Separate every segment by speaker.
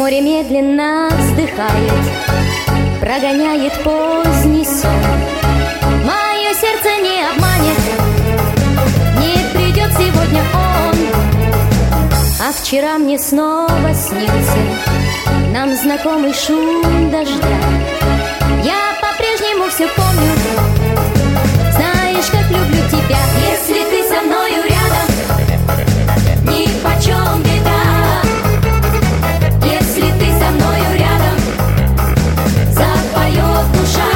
Speaker 1: Море медленно вздыхает, прогоняет поздний сон. Мое сердце не обманет, не придет сегодня он. А вчера мне снова снился нам знакомый шум дождя. Я по-прежнему все помню, знаешь, как люблю тебя. Если ты со мною рядом, нипочем беда. Если ты со мною рядом, запоет душа.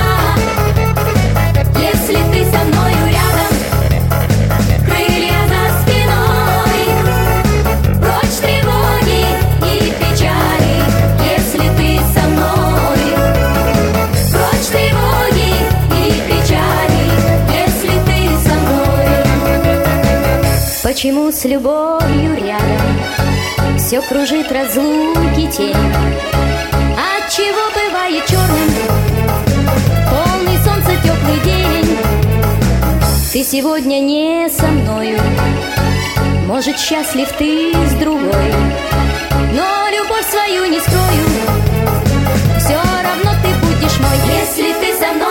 Speaker 1: Если ты со мною рядом, крылья за спиной, прочь тревоги и печали. Если ты со мной, прочь тревоги и печали. Если ты со мной. Почему с любовью рядом все кружит разлуки тень? Отчего бывает черным полный солнца теплый день? Ты сегодня не со мною, может, счастлив ты с другой, но любовь свою не скрою, все равно ты будешь мой. Если ты со мной